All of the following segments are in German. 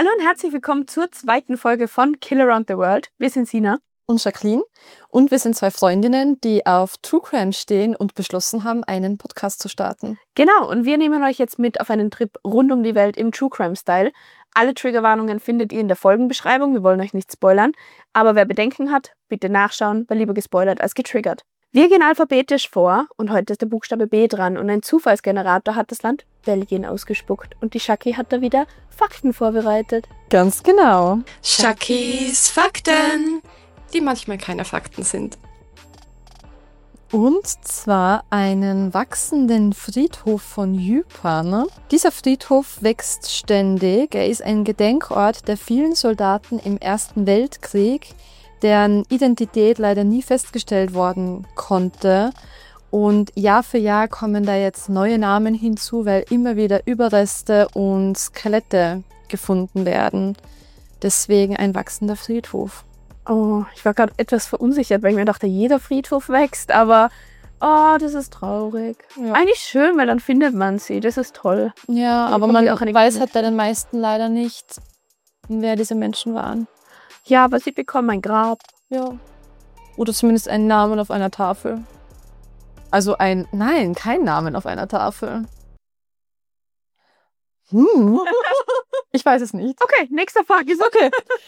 Hallo und herzlich willkommen zur zweiten Folge von Kill Around the World. Wir sind Sina und Jacqueline und wir sind zwei Freundinnen, die auf True Crime stehen und beschlossen haben, einen Podcast zu starten. Genau, und wir nehmen euch jetzt mit auf einen Trip rund um die Welt im True Crime Style. Alle Triggerwarnungen findet ihr in der Folgenbeschreibung, wir wollen euch nicht spoilern, aber wer Bedenken hat, bitte nachschauen, weil lieber gespoilert als getriggert. Wir gehen alphabetisch vor und heute ist der Buchstabe B dran und ein Zufallsgenerator hat das Land Belgien ausgespuckt und die Shaki hat da wieder Fakten vorbereitet. Ganz genau. Shakis Fakten, die manchmal keine Fakten sind. Und zwar einen wachsenden Friedhof von Ypern. Dieser Friedhof wächst ständig. Er ist ein Gedenkort der vielen Soldaten im Ersten Weltkrieg, deren Identität leider nie festgestellt worden konnte. Und Jahr für Jahr kommen da jetzt neue Namen hinzu, weil immer wieder Überreste und Skelette gefunden werden. Deswegen ein wachsender Friedhof. Oh, ich war gerade etwas verunsichert, weil ich mir dachte, jeder Friedhof wächst, aber das ist traurig. Ja. Eigentlich schön, weil dann findet man sie, das ist toll. Ja, aber man weiß halt bei den meisten leider nicht, wer diese Menschen waren. Ja, aber sie bekommen ein Grab. Ja. Oder zumindest einen Namen auf einer Tafel. Also kein Namen auf einer Tafel. Ich weiß es nicht. Okay, nächster Fakt ist okay.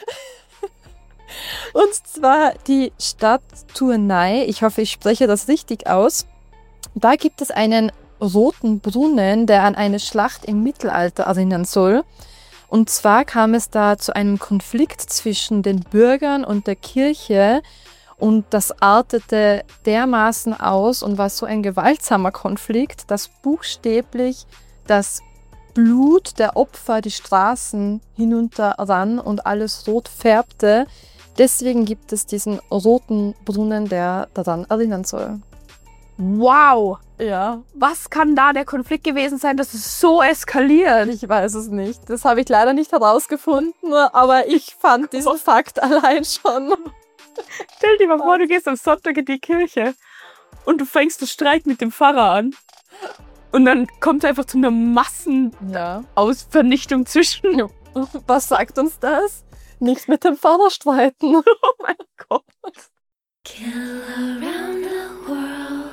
Und zwar die Stadt Tournai, ich hoffe, ich spreche das richtig aus. Da gibt es einen roten Brunnen, der an eine Schlacht im Mittelalter erinnern soll. Und zwar kam es da zu einem Konflikt zwischen den Bürgern und der Kirche und das artete dermaßen aus und war so ein gewaltsamer Konflikt, dass buchstäblich das Blut der Opfer die Straßen hinunterrann und alles rot färbte. Deswegen gibt es diesen roten Brunnen, der daran erinnern soll. Wow! Ja. Was kann da der Konflikt gewesen sein, dass es so eskaliert? Ich weiß es nicht. Das habe ich leider nicht herausgefunden, aber ich fand diesen Fakt allein schon. Stell dir mal vor, du gehst am Sonntag in die Kirche und du fängst den Streit mit dem Pfarrer an. Und dann kommt es einfach zu einer Massenausvernichtung zwischen. Ja. Was sagt uns das? Nichts mit dem Pfarrer streiten. Oh mein Gott. Kill around the world.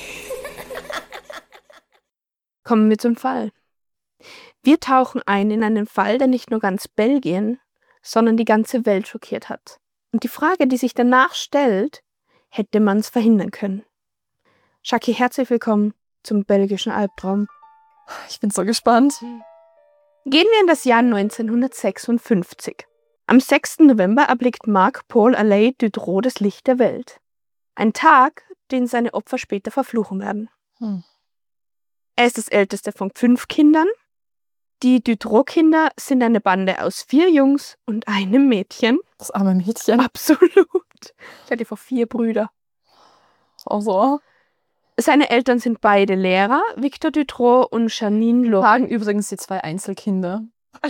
Kommen wir zum Fall. Wir tauchen ein in einen Fall, der nicht nur ganz Belgien, sondern die ganze Welt schockiert hat. Und die Frage, die sich danach stellt, hätte man es verhindern können. Shaki, herzlich willkommen zum belgischen Albtraum. Ich bin so gespannt. Gehen wir in das Jahr 1956. Am 6. November erblickt Marc-Paul Alain Dutroux das Licht der Welt. Ein Tag, den seine Opfer später verfluchen werden. Er ist das älteste von 5 Kindern. Die Dutroux-Kinder sind eine Bande aus 4 Jungs und einem Mädchen. Das arme Mädchen. Absolut. Ich hatte vor 4 Brüder. Auch so. Seine Eltern sind beide Lehrer, Victor Dutroux und Janine Lorenz. Tragen übrigens die 2 Einzelkinder.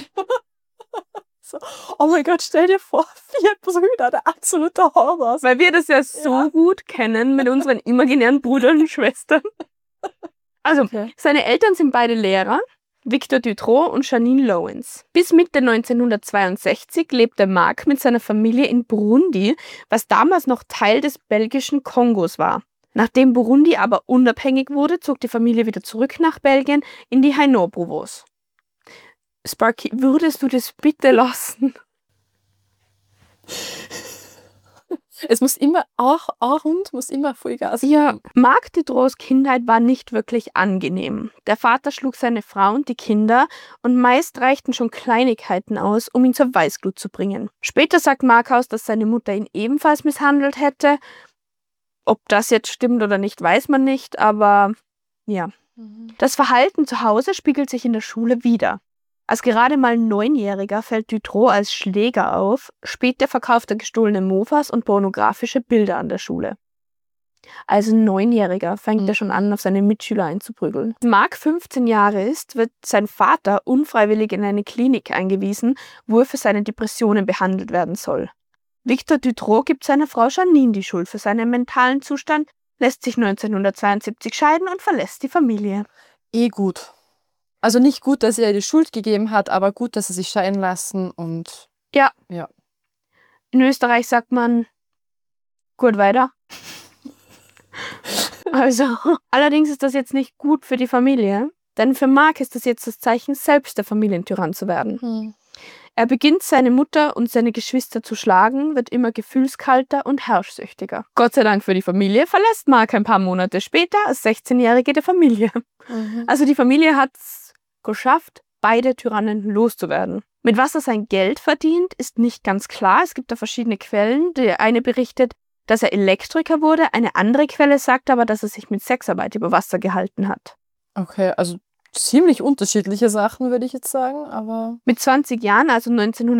So. Oh mein Gott, stell dir vor, 4 Brüder, der absolute Horror. Weil wir das ja so gut kennen mit unseren imaginären Brüdern und Schwestern. Also, Seine Eltern sind beide Lehrer, Victor Dutroux und Janine Lorenz. Bis Mitte 1962 lebte Marc mit seiner Familie in Burundi, was damals noch Teil des belgischen Kongos war. Nachdem Burundi aber unabhängig wurde, zog die Familie wieder zurück nach Belgien in die Hainaut-Provence. Sparky, würdest du das bitte lassen? Es muss immer, auch Hund muss immer Vollgas. Ja, Marc Dutroux' Kindheit war nicht wirklich angenehm. Der Vater schlug seine Frau und die Kinder und meist reichten schon Kleinigkeiten aus, um ihn zur Weißglut zu bringen. Später sagt Marc aus, dass seine Mutter ihn ebenfalls misshandelt hätte. Ob das jetzt stimmt oder nicht, weiß man nicht, aber ja. Das Verhalten zu Hause spiegelt sich in der Schule wider. Als gerade mal 9-Jähriger fällt Dutroux als Schläger auf, später verkauft er gestohlene Mofas und pornografische Bilder an der Schule. Als 9-Jähriger fängt er schon an, auf seine Mitschüler einzuprügeln. Als Marc 15 Jahre ist, wird sein Vater unfreiwillig in eine Klinik eingewiesen, wo er für seine Depressionen behandelt werden soll. Victor Dutroux gibt seiner Frau Janine die Schuld für seinen mentalen Zustand, lässt sich 1972 scheiden und verlässt die Familie. Gut. Also nicht gut, dass er ihr die Schuld gegeben hat, aber gut, dass sie sich scheiden lassen und Ja. Ja. In Österreich sagt man, gut weiter. Also, allerdings ist das jetzt nicht gut für die Familie, denn für Mark ist das jetzt das Zeichen, selbst der Familientyrann zu werden. Er beginnt, seine Mutter und seine Geschwister zu schlagen, wird immer gefühlskalter und herrschsüchtiger. Gott sei Dank für die Familie verlässt Mark ein paar Monate später als 16-Jährige die Familie. Also die Familie hat es geschafft, beide Tyrannen loszuwerden. Mit was er sein Geld verdient, ist nicht ganz klar. Es gibt da verschiedene Quellen. Die eine berichtet, dass er Elektriker wurde. Eine andere Quelle sagt aber, dass er sich mit Sexarbeit über Wasser gehalten hat. Okay, also ziemlich unterschiedliche Sachen, würde ich jetzt sagen, aber... Mit 20 Jahren, also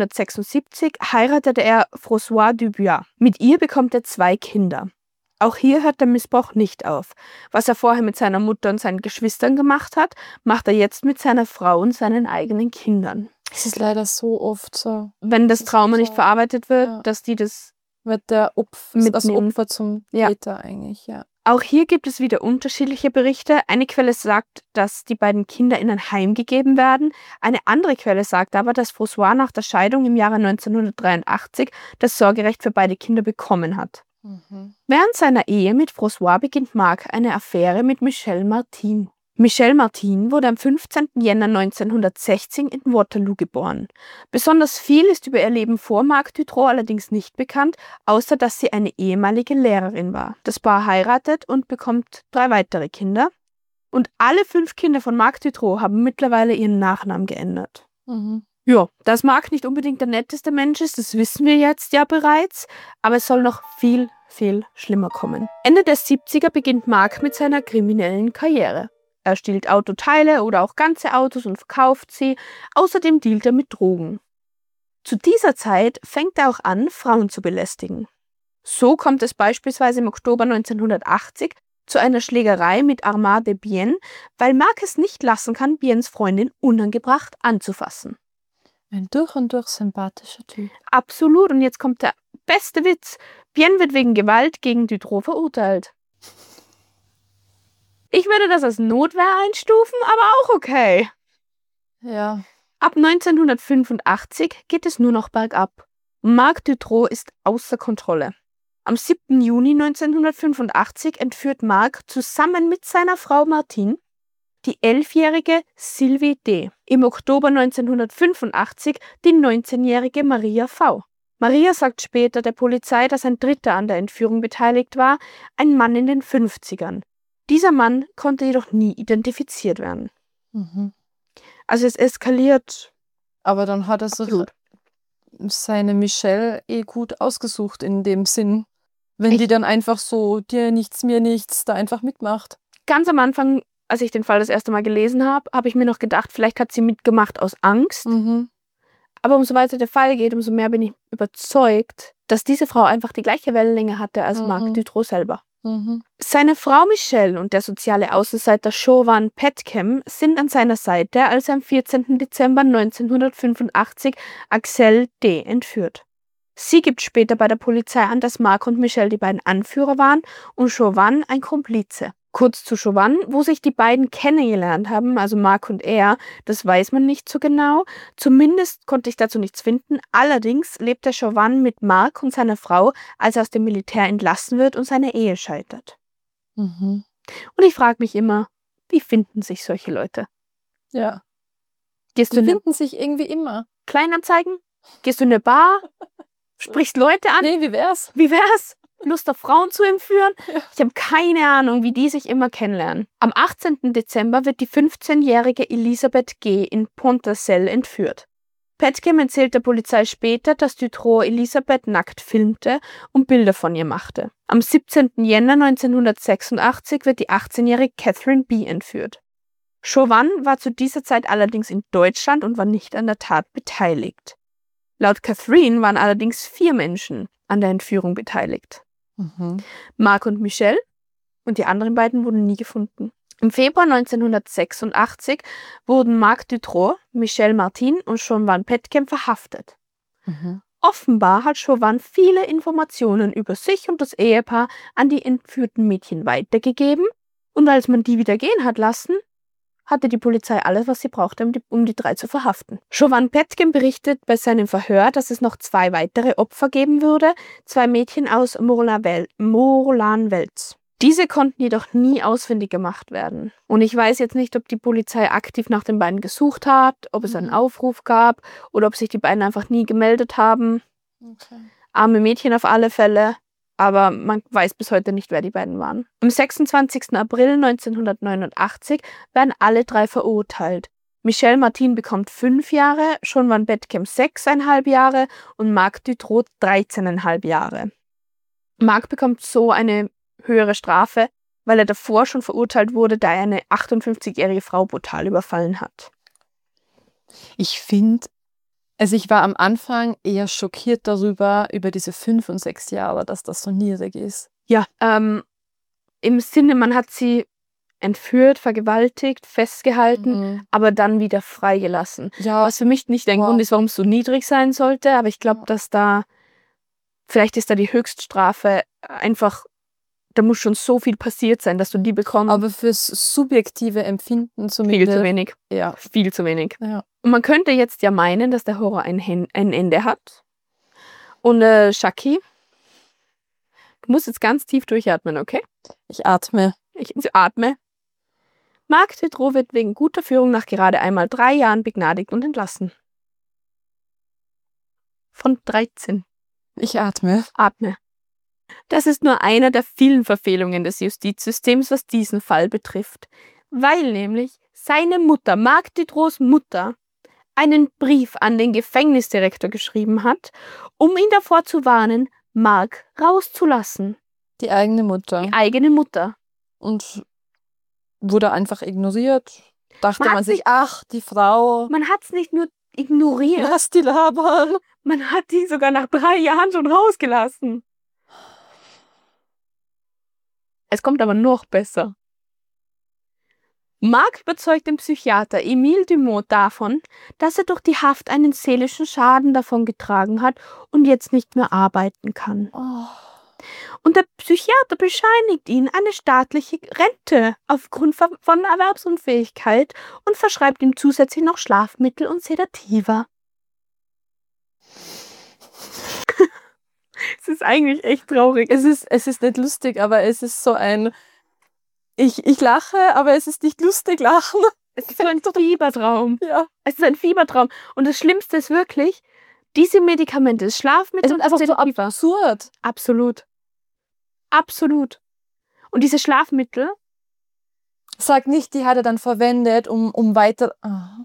1976, heiratete er Françoise Dubois. Mit ihr bekommt er 2 Kinder. Auch hier hört der Missbrauch nicht auf. Was er vorher mit seiner Mutter und seinen Geschwistern gemacht hat, macht er jetzt mit seiner Frau und seinen eigenen Kindern. Es ist leider so oft so. Wenn das Trauma nicht verarbeitet wird, Ja. dass die das Wird das mitnehmen. Opfer zum Ja. Täter eigentlich, ja. Auch hier gibt es wieder unterschiedliche Berichte. Eine Quelle sagt, dass die beiden Kinder in ein Heim gegeben werden. Eine andere Quelle sagt aber, dass François nach der Scheidung im Jahre 1983 das Sorgerecht für beide Kinder bekommen hat. Während seiner Ehe mit François beginnt Mark eine Affäre mit Michelle Martin. Michelle Martin wurde am 15. Jänner 1916 in Waterloo geboren. Besonders viel ist über ihr Leben vor Marc Dutroux allerdings nicht bekannt, außer dass sie eine ehemalige Lehrerin war. Das Paar heiratet und bekommt 3 weitere Kinder. Und alle 5 Kinder von Marc Dutroux haben mittlerweile ihren Nachnamen geändert. Ja, dass Marc nicht unbedingt der netteste Mensch ist, das wissen wir jetzt ja bereits, aber es soll noch viel, viel schlimmer kommen. Ende der 70er beginnt Marc mit seiner kriminellen Karriere. Er stiehlt Autoteile oder auch ganze Autos und verkauft sie. Außerdem dealt er mit Drogen. Zu dieser Zeit fängt er auch an, Frauen zu belästigen. So kommt es beispielsweise im Oktober 1980 zu einer Schlägerei mit Armand de Bien, weil Marc es nicht lassen kann, Biens Freundin unangebracht anzufassen. Ein durch und durch sympathischer Typ. Absolut, und jetzt kommt der beste Witz. Bien wird wegen Gewalt gegen Dutroux verurteilt. Ich würde das als Notwehr einstufen, aber auch okay. Ja. Ab 1985 geht es nur noch bergab. Marc Dutroux ist außer Kontrolle. Am 7. Juni 1985 entführt Marc zusammen mit seiner Frau Martine die 11-jährige Sylvie D. Im Oktober 1985 die 19-jährige Maria V. Maria sagt später der Polizei, dass ein Dritter an der Entführung beteiligt war, ein Mann in den 50ern. Dieser Mann konnte jedoch nie identifiziert werden. Also es eskaliert. Aber dann hat er sich Absolut. seine Michelle gut ausgesucht in dem Sinn. Wenn die dann einfach so, dir nichts, mir nichts, da einfach mitmacht. Ganz am Anfang, als ich den Fall das erste Mal gelesen habe, habe ich mir noch gedacht, vielleicht hat sie mitgemacht aus Angst. Aber umso weiter der Fall geht, umso mehr bin ich überzeugt, dass diese Frau einfach die gleiche Wellenlänge hatte als Marc Dutroux selber. Seine Frau Michelle und der soziale Außenseiter Chauvin Petkem sind an seiner Seite, als er am 14. Dezember 1985 Axel D. entführt. Sie gibt später bei der Polizei an, dass Marc und Michelle die beiden Anführer waren und Chauvin ein Komplize. Kurz zu Chauvin, wo sich die beiden kennengelernt haben, also Marc und er, das weiß man nicht so genau. Zumindest konnte ich dazu nichts finden. Allerdings lebt der Chauvin mit Marc und seiner Frau, als er aus dem Militär entlassen wird und seine Ehe scheitert. Und ich frage mich immer, wie finden sich solche Leute? Ja. Gehst du Die in eine finden sich irgendwie immer. Kleinanzeigen? Gehst du in eine Bar? Sprichst Leute an? Nee, wie wär's? Wie wär's? Lust auf Frauen zu entführen? Ich habe keine Ahnung, wie die sich immer kennenlernen. Am 18. Dezember wird die 15-jährige Elisabeth G. in Pontarcelle entführt. Petkem erzählt der Polizei später, dass Dutroux Elisabeth nackt filmte und Bilder von ihr machte. Am 17. Jänner 1986 wird die 18-jährige Catherine B. entführt. Chauvin war zu dieser Zeit allerdings in Deutschland und war nicht an der Tat beteiligt. Laut Catherine waren allerdings 4 Menschen an der Entführung beteiligt. Marc und Michelle und die anderen beiden wurden nie gefunden. Im Februar 1986 wurden Marc Dutroux, Michelle Martin und Chauvin Petkem verhaftet. Offenbar hat Chauvin viele Informationen über sich und das Ehepaar an die entführten Mädchen weitergegeben und als man die wieder gehen hat lassen, hatte die Polizei alles, was sie brauchte, um die 3 zu verhaften. Jovan Petkem berichtet bei seinem Verhör, dass es noch 2 weitere Opfer geben würde, 2 Mädchen aus Moranvels. Diese konnten jedoch nie ausfindig gemacht werden. Und ich weiß jetzt nicht, ob die Polizei aktiv nach den beiden gesucht hat, ob es einen Aufruf gab oder ob sich die beiden einfach nie gemeldet haben. Okay. Arme Mädchen auf alle Fälle, aber man weiß bis heute nicht, wer die beiden waren. Am 26. April 1989 werden alle 3 verurteilt. Michelle Martin bekommt 5 Jahre, Jovan Petkem 6,5 Jahre und Marc Dutroux 13,5 Jahre. Marc bekommt so eine höhere Strafe, weil er davor schon verurteilt wurde, da er eine 58-jährige Frau brutal überfallen hat. Ich finde, also ich war am Anfang eher schockiert darüber, über diese 5 und 6 Jahre, dass das so niedrig ist. Ja, im Sinne, man hat sie entführt, vergewaltigt, festgehalten, aber dann wieder freigelassen. Ja, Was für mich nicht der Grund ist, warum es so niedrig sein sollte, aber ich glaube, dass vielleicht ist da die Höchststrafe einfach, da muss schon so viel passiert sein, dass du die bekommst. aber fürs subjektive Empfinden zumindest. Viel zu wenig. Ja. Viel zu wenig. Ja. Und man könnte jetzt ja meinen, dass der Horror ein Ende hat. Und Shaki, du musst jetzt ganz tief durchatmen, okay? Ich atme. Ich atme. Marc Dutroux wird wegen guter Führung nach gerade einmal 3 Jahren begnadigt und entlassen. Von 13. Ich atme. Atme. Das ist nur einer der vielen Verfehlungen des Justizsystems, was diesen Fall betrifft. Weil nämlich seine Mutter, Marc Dutroux' Mutter, einen Brief an den Gefängnisdirektor geschrieben hat, um ihn davor zu warnen, Marc rauszulassen. Die eigene Mutter. Die eigene Mutter. Und wurde einfach ignoriert. Dachte Man hat man sich, ach, die Frau, Man hat es nicht nur ignoriert, lass die labern. man hat die sogar nach 3 Jahren schon rausgelassen. Es kommt aber noch besser. Marc überzeugt den Psychiater Emile Dumont davon, dass er durch die Haft einen seelischen Schaden davongetragen hat und jetzt nicht mehr arbeiten kann. Oh. Und der Psychiater bescheinigt ihn eine staatliche Rente aufgrund von Erwerbsunfähigkeit und verschreibt ihm zusätzlich noch Schlafmittel und Sedativa. Es ist eigentlich echt traurig. Es ist nicht lustig, aber es ist so ein ich lache, aber es ist nicht lustig lachen. Es ist so ein Fiebertraum. Ja. Es ist ein Fiebertraum. Und das Schlimmste ist wirklich, diese Medikamente, das Es Schlafmittel ist und einfach so Sedativa. absurd. Absolut. Absolut. Und diese Schlafmittel, Sag nicht, die hat er dann verwendet, um weiter. Ah.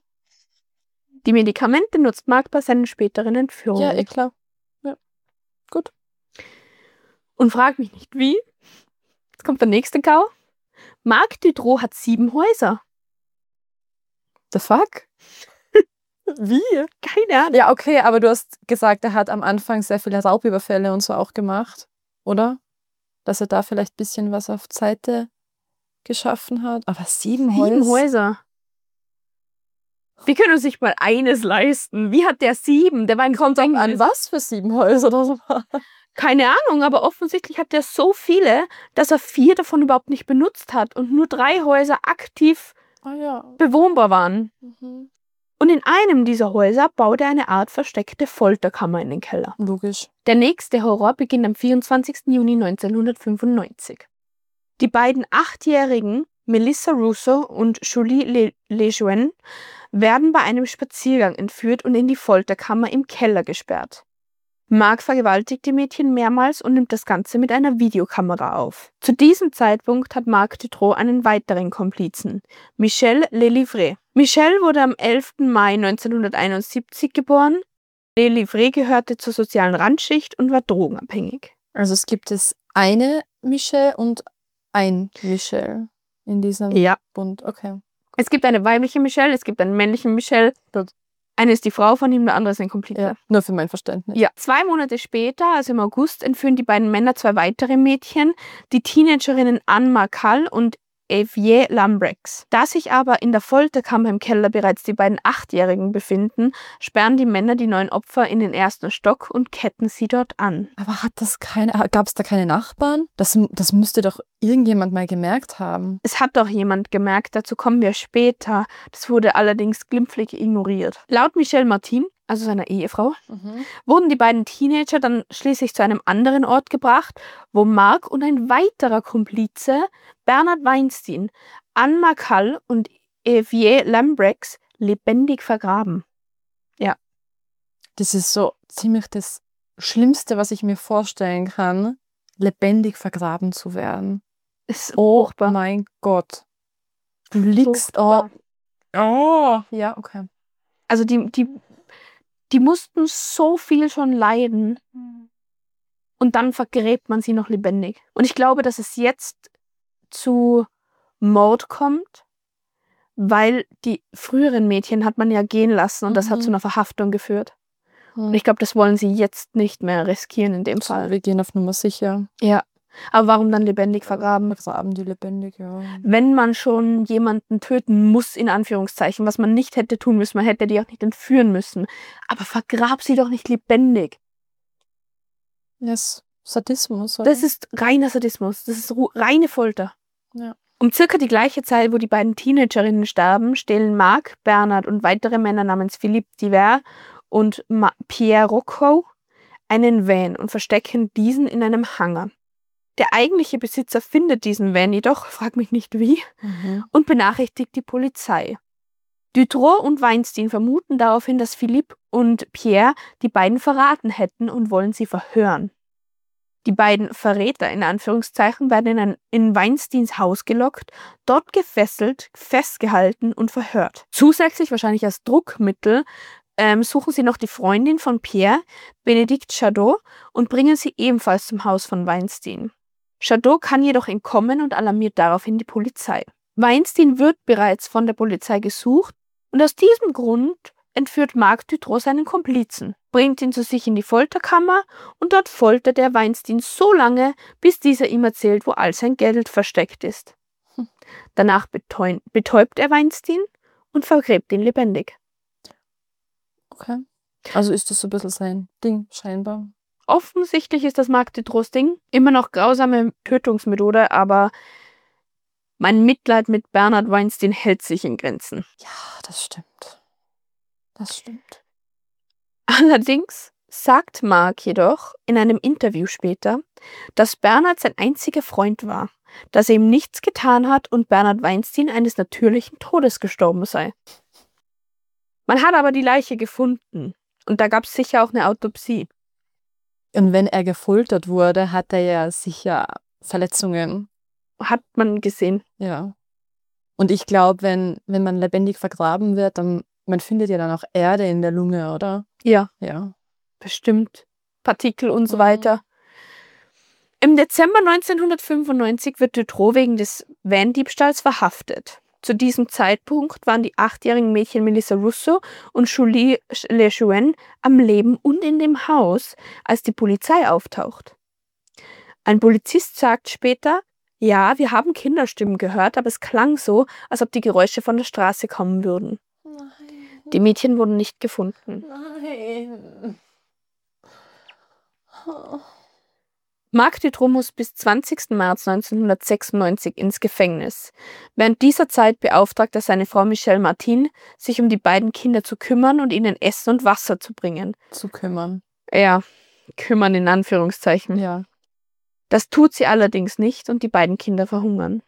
die Medikamente nutzt Marc bei seinen späteren Entführungen. Ja, klar. Ja. Gut. Und frag mich nicht wie. Jetzt kommt der nächste Gau. Marc Dutroux hat 7 Häuser. The fuck? Wie? Keine Ahnung. Ja, okay, aber du hast gesagt, er hat am Anfang sehr viele Raubüberfälle und so auch gemacht, oder? Dass er da vielleicht ein bisschen was auf Seite geschaffen hat. Aber 7 Häuser? 7 Häuser. Wir können uns nicht mal eines leisten. Wie hat der 7? Der war ein Kommt an Gefängnis. was für 7 Häuser oder so? Keine Ahnung, aber offensichtlich hat der so viele, dass er 4 davon überhaupt nicht benutzt hat und nur 3 Häuser aktiv Ah ja. bewohnbar waren. Mhm. Und in einem dieser Häuser baut er eine Art versteckte Folterkammer in den Keller. Logisch. Der nächste Horror beginnt am 24. Juni 1995. Die beiden 8-jährigen Melissa Russo und Julie Lejeune werden bei einem Spaziergang entführt und in die Folterkammer im Keller gesperrt. Marc vergewaltigt die Mädchen mehrmals und nimmt das Ganze mit einer Videokamera auf. Zu diesem Zeitpunkt hat Marc Dutroux einen weiteren Komplizen, Michel Lelivre. Michel wurde am 11. Mai 1971 geboren. Lelivre gehörte zur sozialen Randschicht und war drogenabhängig. Also es gibt eine Michelle und ein Michel in diesem Ja. Bund. Okay. Es gibt eine weibliche Michelle, es gibt einen männlichen Michel. Gut. Eine ist die Frau von ihm, der andere ist ein Komplize. Ja, nur für mein Verständnis. Ja. 2 Monate später, also im August, entführen die beiden Männer 2 weitere Mädchen, die Teenagerinnen Anne Marcal und Xavier Lambrex. Da sich aber in der Folterkammer im Keller bereits die beiden 8-Jährigen befinden, sperren die Männer die 9 Opfer in den 1. Stock und ketten sie dort an. Aber gab es da keine Nachbarn? Das müsste doch irgendjemand mal gemerkt haben. Es hat doch jemand gemerkt, dazu kommen wir später. Das wurde allerdings glimpflich ignoriert. Laut Michelle Martin, also seiner Ehefrau, wurden die beiden Teenager dann schließlich zu einem anderen Ort gebracht, wo Mark und ein weiterer Komplize, Bernard Weinstein, Anne Markall und Xavier Lambrex, lebendig vergraben. Ja. Das ist so ziemlich das Schlimmste, was ich mir vorstellen kann, lebendig vergraben zu werden. Ist Oh furchtbar. mein Gott. Du liegst... Furchtbar. Oh. Ja, okay. Also die mussten so viel schon leiden und dann vergräbt man sie noch lebendig. Und ich glaube, dass es jetzt zu Mord kommt, weil die früheren Mädchen hat man ja gehen lassen und das hat zu einer Verhaftung geführt. Und ich glaube, das wollen sie jetzt nicht mehr riskieren in dem Fall. Wir gehen auf Nummer sicher. Ja. Aber warum dann lebendig vergraben? Vergraben die lebendig, ja. Wenn man schon jemanden töten muss, in Anführungszeichen, was man nicht hätte tun müssen, man hätte die auch nicht entführen müssen. Aber vergrab sie doch nicht lebendig. Das Sadismus, oder? Das ist reiner Sadismus. Das ist reine Folter. Ja. Um circa die gleiche Zeit, wo die beiden Teenagerinnen sterben, stehlen Mark, Bernard und weitere Männer namens Philippe Divert und Pierre Rocco einen Van und verstecken diesen in einem Hangar. Der eigentliche Besitzer findet diesen Van jedoch, frag mich nicht wie, und benachrichtigt die Polizei. Dutroux und Weinstein vermuten daraufhin, dass Philippe und Pierre die beiden verraten hätten und wollen sie verhören. Die beiden Verräter, in Anführungszeichen, werden in Weinsteins Haus gelockt, dort gefesselt, festgehalten und verhört. Zusätzlich, wahrscheinlich als Druckmittel, suchen sie noch die Freundin von Pierre, Bénédicte Chadot, und bringen sie ebenfalls zum Haus von Weinstein. Chadot kann jedoch entkommen und alarmiert daraufhin die Polizei. Weinstein wird bereits von der Polizei gesucht und aus diesem Grund entführt Marc Dutroux seinen Komplizen, bringt ihn zu sich in die Folterkammer und dort foltert er Weinstein so lange, bis dieser ihm erzählt, wo all sein Geld versteckt ist. Danach betäubt er Weinstein und vergräbt ihn lebendig. Okay. Also ist das so ein bisschen sein Ding, scheinbar. Offensichtlich ist das Marc Dutroux Ding immer noch grausame Tötungsmethode, aber mein Mitleid mit Bernard Weinstein hält sich in Grenzen. Ja, das stimmt. Das stimmt. Allerdings sagt Mark jedoch in einem Interview später, dass Bernard sein einziger Freund war, dass er ihm nichts getan hat und Bernard Weinstein eines natürlichen Todes gestorben sei. Man hat aber die Leiche gefunden und da gab es sicher auch eine Autopsie. Und wenn er gefoltert wurde, hat er ja sicher Verletzungen. Hat man gesehen. Ja. Und ich glaube, wenn man lebendig vergraben wird, dann man findet ja dann auch Erde in der Lunge, oder? Ja. Ja. Bestimmt. Partikel und so weiter. Im Dezember 1995 wird Dutroux wegen des Van-Diebstahls verhaftet. Zu diesem Zeitpunkt waren die 8-jährigen Mädchen Melissa Russo und Julie Lejeune am Leben und in dem Haus, als die Polizei auftaucht. Ein Polizist sagt später, ja, wir haben Kinderstimmen gehört, aber es klang so, als ob die Geräusche von der Straße kommen würden. Nein. Die Mädchen wurden nicht gefunden. Nein. Marc Dutroux muss bis 20. März 1996 ins Gefängnis. Während dieser Zeit beauftragt er seine Frau Michelle Martin, sich um die beiden Kinder zu kümmern und ihnen Essen und Wasser zu bringen. Zu kümmern. Ja, kümmern in Anführungszeichen. Ja. Das tut sie allerdings nicht und die beiden Kinder verhungern.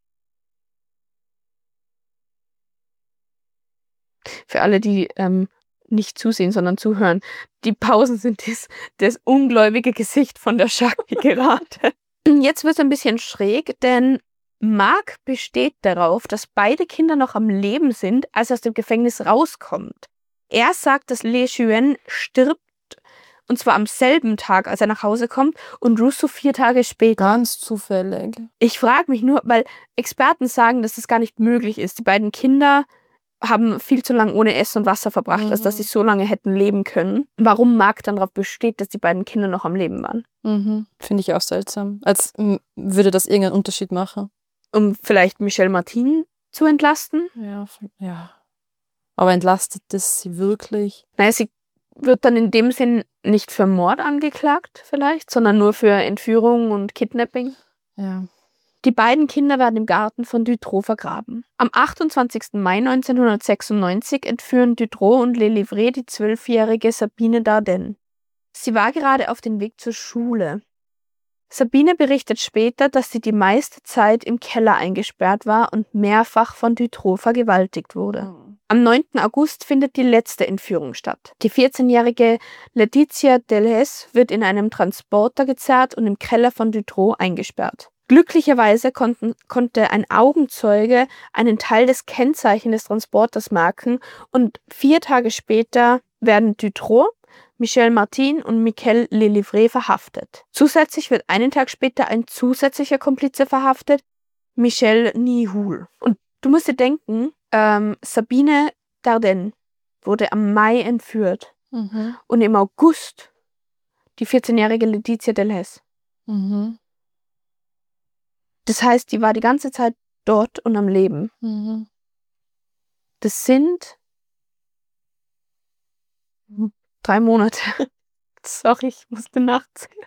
Für alle, die nicht zusehen, sondern zuhören. Die Pausen sind das ungläubige Gesicht von der Shaki gerade. Jetzt wird es ein bisschen schräg, denn Marc besteht darauf, dass beide Kinder noch am Leben sind, als er aus dem Gefängnis rauskommt. Er sagt, dass Lejeune stirbt, und zwar am selben Tag, als er nach Hause kommt, und Russo 4 Tage später. Ganz zufällig. Ich frage mich nur, weil Experten sagen, dass das gar nicht möglich ist. Die beiden Kinder haben viel zu lange ohne Essen und Wasser verbracht, als dass sie so lange hätten leben können. Warum Marc dann darauf besteht, dass die beiden Kinder noch am Leben waren. Finde ich auch seltsam. Als würde das irgendeinen Unterschied machen. um vielleicht Michelle Martin zu entlasten. Ja. Aber entlastet das sie wirklich? Naja, sie wird dann in dem Sinn nicht für Mord angeklagt vielleicht, sondern nur für Entführung und Kidnapping. Ja. Die beiden Kinder werden im Garten von Dutroux vergraben. Am 28. Mai 1996 entführen Dutroux und Lelivre die 12-jährige Sabine Dardenne. Sie war gerade auf dem Weg zur Schule. Sabine berichtet später, dass sie die meiste Zeit im Keller eingesperrt war und mehrfach von Dutroux vergewaltigt wurde. Am 9. August findet die letzte Entführung statt. Die 14-jährige Laetitia Delhaize wird in einem Transporter gezerrt und im Keller von Dutroux eingesperrt. Glücklicherweise konnte ein Augenzeuge einen Teil des Kennzeichens des Transporters marken und 4 Tage später werden Dutroux, Michelle Martin und Michael Lelivre verhaftet. Zusätzlich wird einen Tag später ein zusätzlicher Komplize verhaftet, Michel Nihoul. Und du musst dir denken, Sabine Dardenne wurde am Mai entführt und im August die 14-jährige Laetitia Delhaize. Das heißt, die war die ganze Zeit dort und am Leben. Das sind 3 Monate. Sorry, ich musste nachzählen.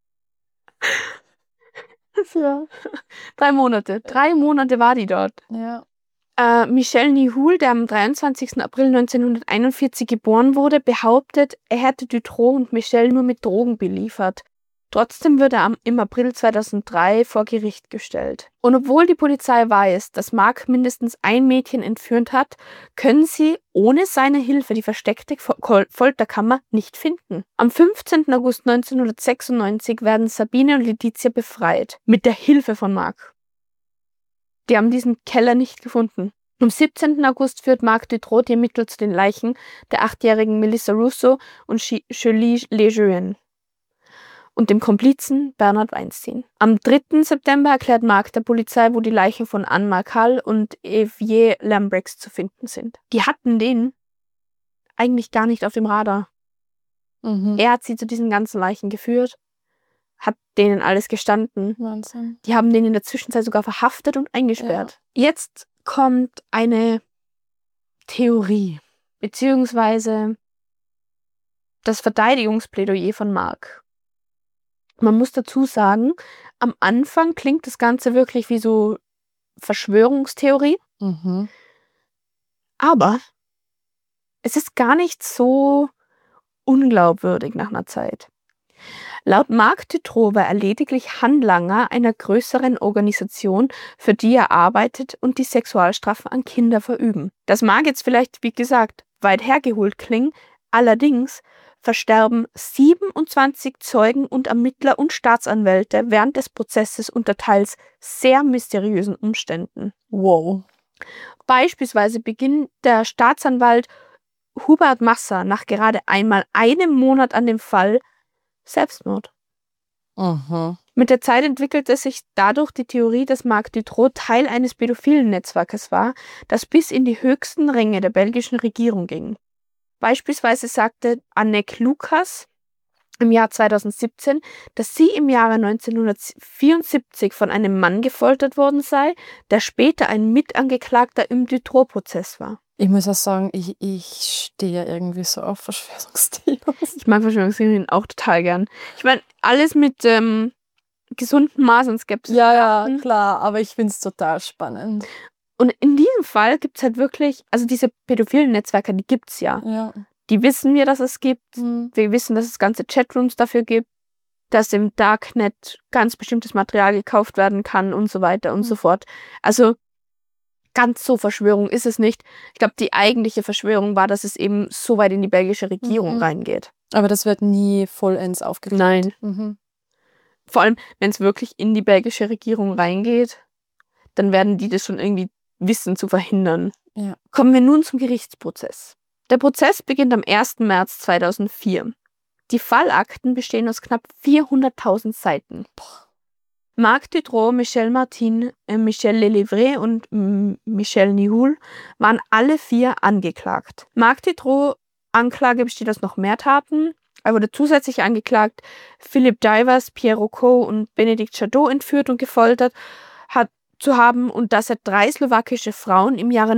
Ja. 3 Monate. 3 Monate war die dort. Ja. Michel Nihoul, der am 23. April 1941 geboren wurde, behauptet, er hätte Dutroux und Michelle nur mit Drogen beliefert. Trotzdem wird er im April 2003 vor Gericht gestellt. Und obwohl die Polizei weiß, dass Mark mindestens ein Mädchen entführt hat, können sie ohne seine Hilfe die versteckte Folterkammer nicht finden. Am 15. August 1996 werden Sabine und Laetitia befreit, mit der Hilfe von Mark. Die haben diesen Keller nicht gefunden. Am 17. August führt Marc Dutroux die Ermittler zu den Leichen der 8-jährigen Melissa Russo und Julie Lejeune und dem Komplizen Bernhard Weinstein. Am 3. September erklärt Marc der Polizei, wo die Leichen von Anne Marcal und Evier Lambrex zu finden sind. Die hatten den eigentlich gar nicht auf dem Radar. Er hat sie zu diesen ganzen Leichen geführt, hat denen alles gestanden. Wahnsinn. Die haben den in der Zwischenzeit sogar verhaftet und eingesperrt. Ja. Jetzt kommt eine Theorie, beziehungsweise das Verteidigungsplädoyer von Marc. Man muss dazu sagen, am Anfang klingt das Ganze wirklich wie so Verschwörungstheorie. Aber es ist gar nicht so unglaubwürdig nach einer Zeit. Laut Marc Dutroux war er lediglich Handlanger einer größeren Organisation, für die er arbeitet und die Sexualstrafen an Kinder verüben. Das mag jetzt vielleicht, wie gesagt, weit hergeholt klingen, allerdings versterben 27 Zeugen und Ermittler und Staatsanwälte während des Prozesses unter teils sehr mysteriösen Umständen. Wow. Beispielsweise beginnt der Staatsanwalt Hubert Masser nach gerade einmal einem Monat an dem Fall Selbstmord. Mit der Zeit entwickelte sich dadurch die Theorie, dass Marc Dutroux Teil eines pädophilen Netzwerkes war, das bis in die höchsten Ränge der belgischen Regierung ging. Beispielsweise sagte Anneke Lucas im Jahr 2017, dass sie im Jahre 1974 von einem Mann gefoltert worden sei, der später ein Mitangeklagter im Dutroux-Prozess war. Ich muss auch sagen, ich stehe ja irgendwie so auf Verschwörungstheorien. Ich mag Verschwörungstheorien auch total gern. Ich meine, alles mit gesundem Maß an Skepsis. Ja, klar, aber ich finde es total spannend. Und in diesem Fall gibt es halt wirklich, also diese pädophilen Netzwerke, die gibt es ja. Die wissen wir, dass es gibt. Wir wissen, dass es ganze Chatrooms dafür gibt, dass im Darknet ganz bestimmtes Material gekauft werden kann und so weiter und so fort. Also ganz so Verschwörung ist es nicht. Ich glaube, die eigentliche Verschwörung war, dass es eben so weit in die belgische Regierung reingeht. Aber das wird nie vollends aufgeklärt. Nein. Vor allem, wenn es wirklich in die belgische Regierung reingeht, dann werden die das schon irgendwie wissen zu verhindern. Ja. Kommen wir nun zum Gerichtsprozess. Der Prozess beginnt am 1. März 2004. Die Fallakten bestehen aus knapp 400.000 Seiten. Marc Dutroux, Michelle Martin, Michel Lelivre und Michel Nihoul waren alle 4 angeklagt. Marc Dutroux' Anklage besteht aus noch mehr Taten. Er wurde zusätzlich angeklagt, Philippe Divers, Pierre Rocco und Benedict Jadot entführt und gefoltert, hat zu haben und dass er 3 slowakische Frauen im Jahre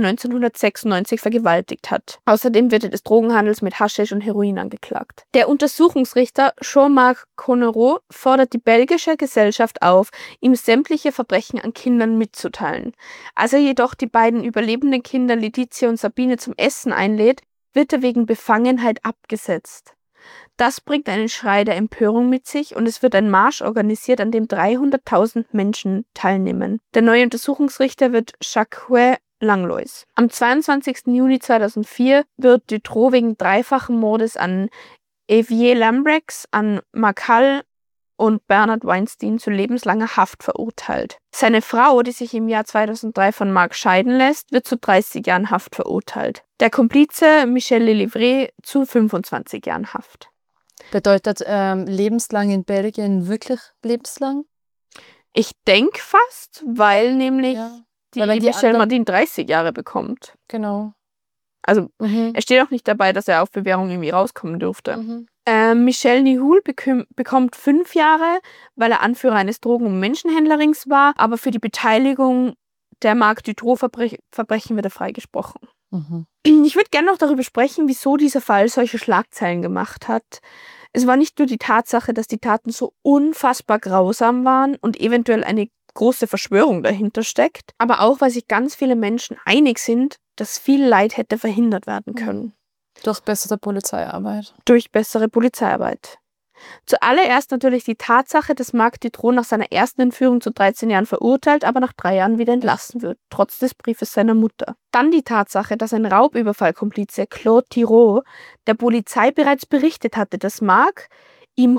1996 vergewaltigt hat. Außerdem wird er des Drogenhandels mit Haschisch und Heroin angeklagt. Der Untersuchungsrichter Jean-Marc Connereau fordert die belgische Gesellschaft auf, ihm sämtliche Verbrechen an Kindern mitzuteilen. Als er jedoch die beiden überlebenden Kinder Letizia und Sabine zum Essen einlädt, wird er wegen Befangenheit abgesetzt. Das bringt einen Schrei der Empörung mit sich und es wird ein Marsch organisiert, an dem 300.000 Menschen teilnehmen. Der neue Untersuchungsrichter wird Jacques Langlois. Am 22. Juni 2004 wird Dutroux wegen dreifachen Mordes an Evier Lambrex, an Marc Hall und Bernard Weinstein zu lebenslanger Haft verurteilt. Seine Frau, die sich im Jahr 2003 von Marc scheiden lässt, wird zu 30 Jahren Haft verurteilt. Der Komplize Michel Lelivre zu 25 Jahren Haft. Bedeutet lebenslang in Belgien wirklich lebenslang? Ich denke fast, weil nämlich die Weil die Michel anderen- Martin 30 Jahre bekommt. Genau. Also Mhm. es steht auch nicht dabei, dass er auf Bewährung irgendwie rauskommen dürfte. Mhm. Michel Nihoul bekommt 5 Jahre, weil er Anführer eines Drogen- und Menschenhändlerrings war, aber für die Beteiligung der Marc Dutroux-Verbrechen wird er freigesprochen. Mhm. Ich würde gerne noch darüber sprechen, wieso dieser Fall solche Schlagzeilen gemacht hat. Es war nicht nur die Tatsache, dass die Taten so unfassbar grausam waren und eventuell eine große Verschwörung dahinter steckt, aber auch, weil sich ganz viele Menschen einig sind, dass viel Leid hätte verhindert werden können. Durch bessere Polizeiarbeit. Durch bessere Polizeiarbeit. Zuallererst natürlich die Tatsache, dass Marc Dutroux nach seiner ersten Entführung zu 13 Jahren verurteilt, aber nach 3 Jahren wieder entlassen wird, trotz des Briefes seiner Mutter. Dann die Tatsache, dass ein Raubüberfallkomplize, Claude Thiroux, der Polizei bereits berichtet hatte, dass Marc ihm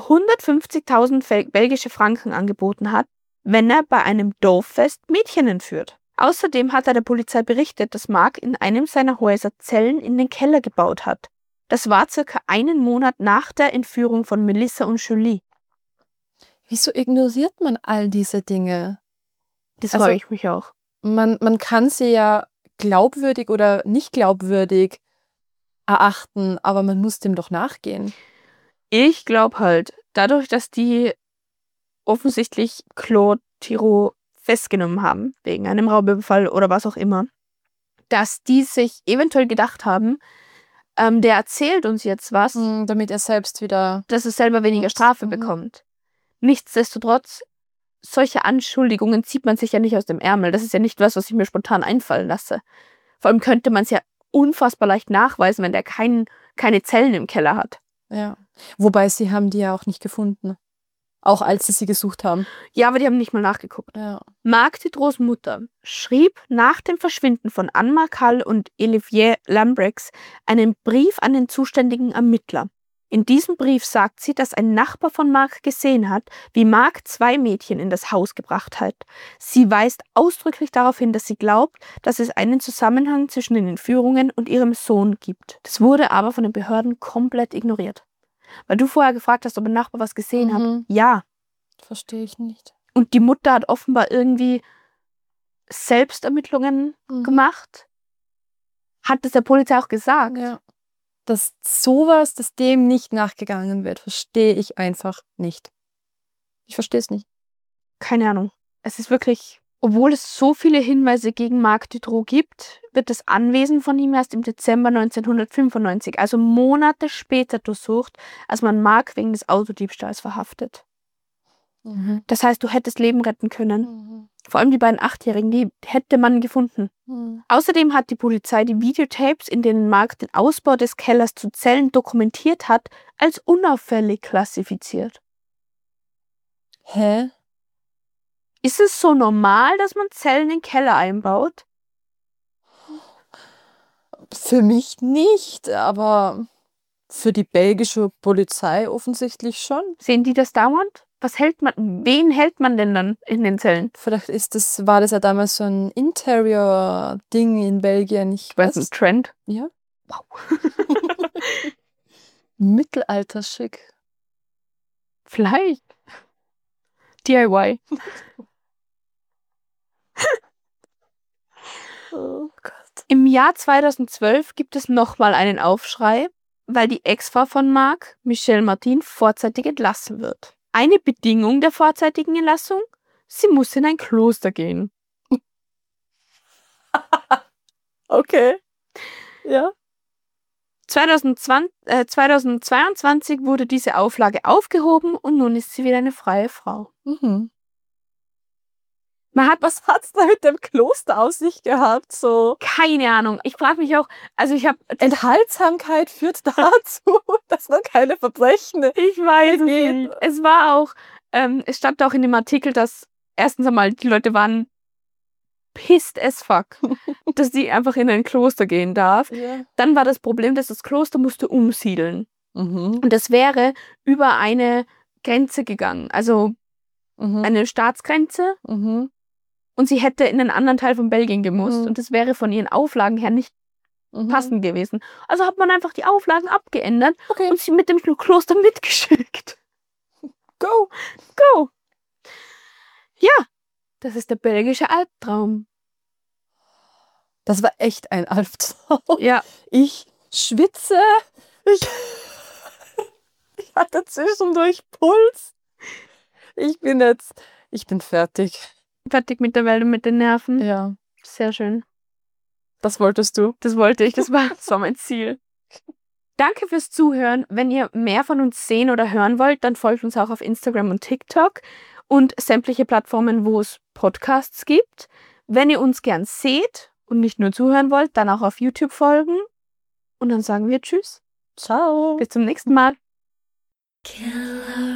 150.000 belgische Franken angeboten hat, wenn er bei einem Dorffest Mädchen entführt. Außerdem hat er der Polizei berichtet, dass Marc in einem seiner Häuser Zellen in den Keller gebaut hat. Das war circa einen Monat nach der Entführung von Melissa und Julie. Wieso ignoriert man all diese Dinge? Das Also- freue ich mich auch. Man kann sie ja glaubwürdig oder nicht glaubwürdig erachten, aber man muss dem doch nachgehen. Ich glaube halt, dadurch, dass die offensichtlich Claude Thiroux festgenommen haben, wegen einem Raubüberfall oder was auch immer, dass die sich eventuell gedacht haben, der erzählt uns jetzt was, Damit er selbst wieder... dass er selber weniger Strafe bekommt. Nichtsdestotrotz, solche Anschuldigungen zieht man sich ja nicht aus dem Ärmel. Das ist ja nicht was ich mir spontan einfallen lasse. Vor allem könnte man es ja unfassbar leicht nachweisen, wenn der keine Zellen im Keller hat. Ja. Wobei sie haben die ja auch nicht gefunden. Auch als sie gesucht haben. Ja, aber die haben nicht mal nachgeguckt. Ja. Marc Dutroux' Mutter schrieb nach dem Verschwinden von Anne-Marc Hall und Olivier Lambrex einen Brief an den zuständigen Ermittler. In diesem Brief sagt sie, dass ein Nachbar von Marc gesehen hat, wie Marc 2 Mädchen in das Haus gebracht hat. Sie weist ausdrücklich darauf hin, dass sie glaubt, dass es einen Zusammenhang zwischen den Entführungen und ihrem Sohn gibt. Das wurde aber von den Behörden komplett ignoriert. Weil du vorher gefragt hast, ob ein Nachbar was gesehen hat. Ja. Verstehe ich nicht. Und die Mutter hat offenbar irgendwie Selbstermittlungen gemacht. Hat es der Polizei auch gesagt. Ja. Dass sowas, dass dem nicht nachgegangen wird, verstehe ich einfach nicht. Ich verstehe es nicht. Keine Ahnung. Es ist wirklich, obwohl es so viele Hinweise gegen Marc Dutroux gibt, wird das Anwesen von ihm erst im Dezember 1995, also Monate später durchsucht, als man Marc wegen des Autodiebstahls verhaftet. Das heißt, du hättest Leben retten können. Vor allem die beiden 8-Jährigen, die hätte man gefunden. Außerdem hat die Polizei die Videotapes, in denen Marc den Ausbau des Kellers zu Zellen dokumentiert hat, als unauffällig klassifiziert. Hä? Ist es so normal, dass man Zellen in den Keller einbaut? Für mich nicht, aber für die belgische Polizei offensichtlich schon. Sehen die das dauernd? Wen hält man denn dann in den Zellen? Vielleicht war das ja damals so ein Interior-Ding in Belgien. Ich Weiß ein Trend. Ja. Wow. Mittelalterschick. Vielleicht. DIY. Oh Gott. Im Jahr 2012 gibt es nochmal einen Aufschrei, weil die Ex-Frau von Marc, Michel Martin, vorzeitig entlassen wird. Eine Bedingung der vorzeitigen Entlassung? Sie muss in ein Kloster gehen. Okay. Ja. 2022 wurde diese Auflage aufgehoben und nun ist sie wieder eine freie Frau. Mhm. Man hat Was hat's da mit dem Kloster auf sich gehabt? So keine Ahnung. Ich frage mich auch, also ich habe, Enthaltsamkeit führt dazu, dass man keine Verbrechen ich weiß es begeht. nicht. Es war auch, es stand auch in dem Artikel, dass erstens einmal die Leute waren pissed as fuck, dass die einfach in ein Kloster gehen darf. Ja. Dann war das Problem, dass das Kloster musste umsiedeln. Mhm. Und das wäre über eine Grenze gegangen, also Mhm. eine Staatsgrenze. Mhm. Und sie hätte in einen anderen Teil von Belgien gemusst. Mhm. Und das wäre von ihren Auflagen her nicht Mhm. passend gewesen. Also hat man einfach die Auflagen abgeändert Okay. und sie mit dem Kloster mitgeschickt. Go. Go! Ja, das ist der belgische Albtraum. Das war echt ein Albtraum. Ja, Ich schwitze. Ich hatte zwischendurch Puls. Ich bin fertig. fertig mit der Welt und mit den Nerven. Ja, Sehr schön. das wolltest du. Das wollte ich, das war mein Ziel. Danke fürs Zuhören. Wenn ihr mehr von uns sehen oder hören wollt, dann folgt uns auch auf Instagram und TikTok und sämtliche Plattformen, wo es Podcasts gibt. Wenn ihr uns gern seht und nicht nur zuhören wollt, dann auch auf YouTube folgen. Und dann sagen wir Tschüss. Ciao. Bis zum nächsten Mal. Killer